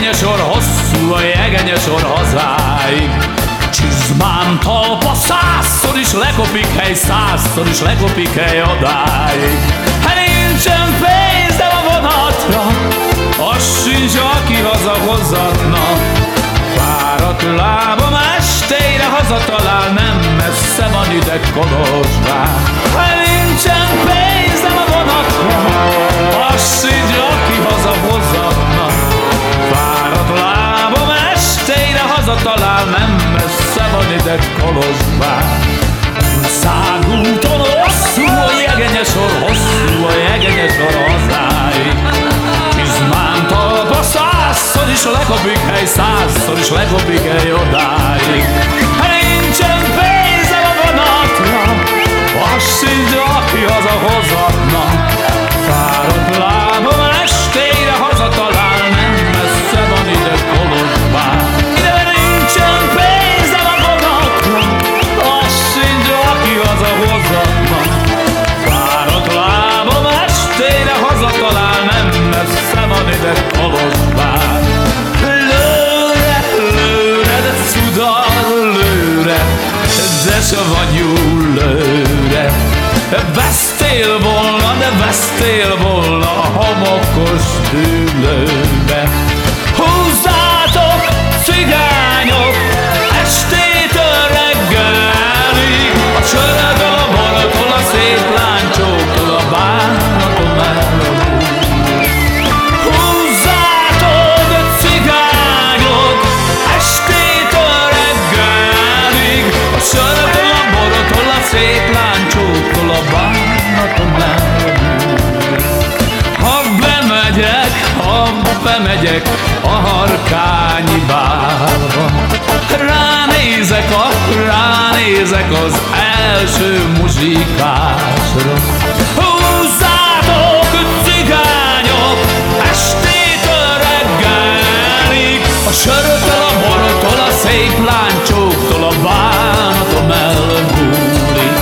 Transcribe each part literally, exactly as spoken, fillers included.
jegenyesor, hosszú a jegenyesor hazáig. Csizmám talpa százszor is lekopik hely, százszor is lekopik hely odáig. Hát nincsen pénz, de a vonatra, az sincs, aki hazahozatna. Fáradt lábam estére hazatalál, nem messze van ide Kolozsvár. Hát nincsen pénz, de a vonatra, az sincs, aki hazahozatna. Fáradt lábam estére hazatalál, nem messze van ide Kolozsvár. Országúton hosszú a jegenyesor, hosszú a jegenyesor hazáig. Csizmám talpa százszor is lekopik hely, százszor is lekopik hely odáig. Hát nincsen pénzem a vonatra, az sincs, aki hazahozatna. Fáradt lábam estére hazatalál, nem messze van ide Kolozsvár. De nincsen pénzem a vonatra, az sincs, aki hazahozatna. Fáradt lábam estére hazatalál, nem messze van ide Kolozsvár. Lőre, lőre, de cudar, lőre, de savanyú lőre. Vesztél volna, de vesztél volna a homokos dűlőbe. Húzzátok, cigányok, estétől reggelig, a csörögöl, a borotol, a szép láncsóktól, a bánatom elmúl. Húzzátok, cigányok, estétől reggelig, a csörögöl, a borotol, a szép láncsóktól, a bánatom elmúl. Ha bemegyek, ha bemegyek a Harkányi bárba, ránézek, a, ránézek az első muzsikásra. Húzzátok, cigányok, estétől reggelig, a sörötől, a borotól, a szép láncsóktól, a bánatom elmúlik.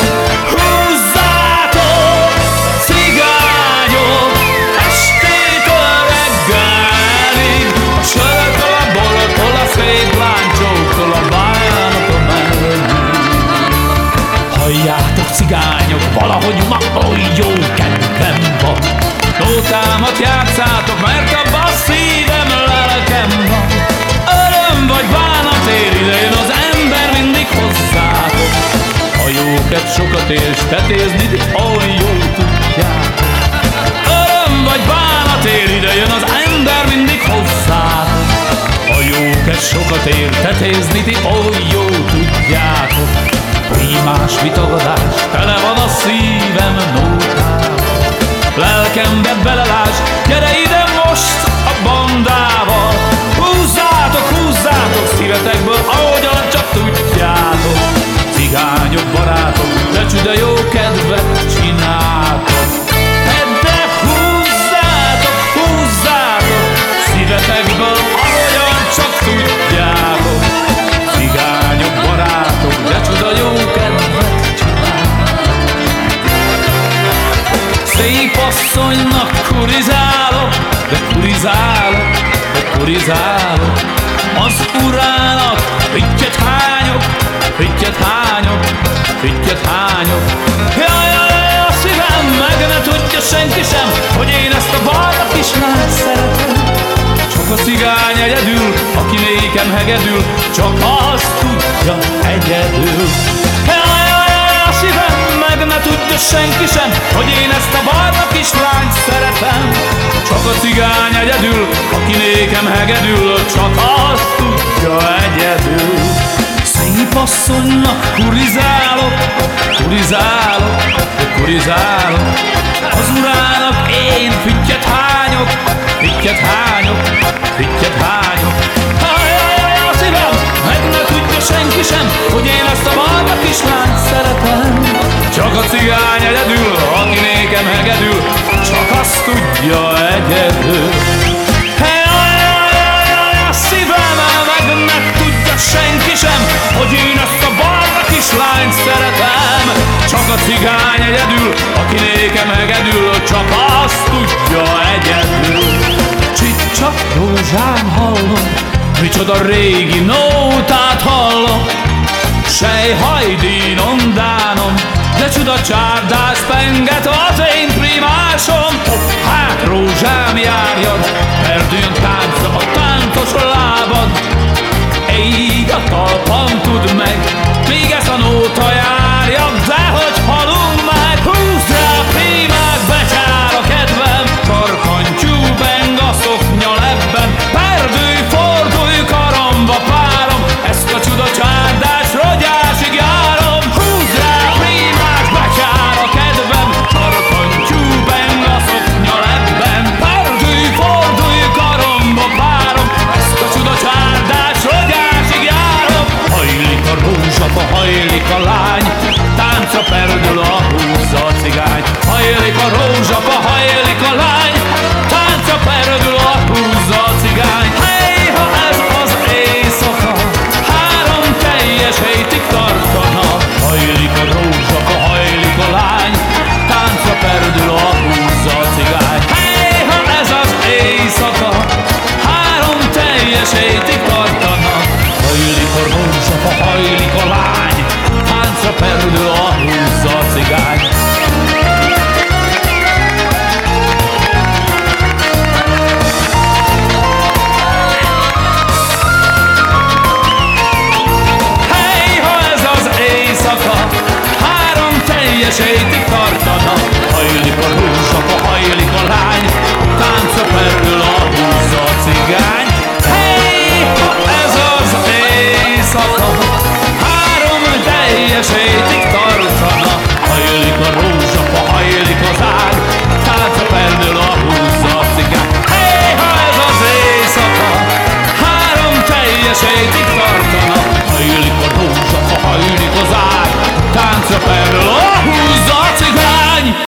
Húzzátok, cigányok, estétől reggelig, a sörötől, a borotól, a szép láncsóktól, a bánatom elmúlik. Halljátok, cigányok, valahogy ma oly jó kedvem van. Nótámat játszátok, mert abban a szívem, lelkem van. Öröm vagy bánat ér, idejön az ember mindig hozzátok. A jóket sokat ér, s tetézni oly jól tudjátok. Öröm vagy bánat ér, idejön az ember mindig hozzátok. A jóket sokat ér, tetézni ti oly jól tudjátok. Rímás vitagadás, tele van a szívem nótával. Lelkembe belelás, gyere ide most a bandával. Húzzátok, húzzátok szívetekből, ahogyan csak tudjátok. Cigányok, barátok, de csüde jó kedvet csináltok. De húzzátok, húzzátok szívetekből, ahogyan csak tudjátok. Cigányok, barátok, de csuda jó kedvet csináltok. Szép asszonynak kurizálok, de kurizálok, de kurizálok. Az urának fittyet hányok, fittyet hányok, fittyet hányok. Jaj, jaj, a szívem meg ne tudja senki sem, hogy én ezt a barna kislányt szeretem. Csak a cigány egyedül, aki nékem hegedül, csak azt tudja egyedül. Jaj, jaj, jaj, a szívem meg ne tudja senki sem, hogy én ezt a barna kislányt szeretem. Csak a cigány egyedül, aki nékem hegedül, csak azt tudja egyedül. Szép asszonynak kurizálok, kurizálok, kurizálok. Az urának én fittyet hányok, fittyet hányok, fittyet hányok. Ajajaj, a szívem, meg ne tudja senki sem, hogy én ezt a barna kislányt szeretem. Csak a cigány egyedül, aki nékem hegedül, csak azt tudja egyedül. Ajajaj, a szívem, meg ne tudja senki sem, hogy én ezt a barna kislányt szeretem. Csak a cigány egyedül, aki nékem hegedül, csak azt tudja egyedül. Csicsak, rózsa, rózsám hallom, micsoda régi nótát hallok. Sej hajdinom dánom, de csuda csárdás penget az én primásom. Hát rózsám járjad, perdő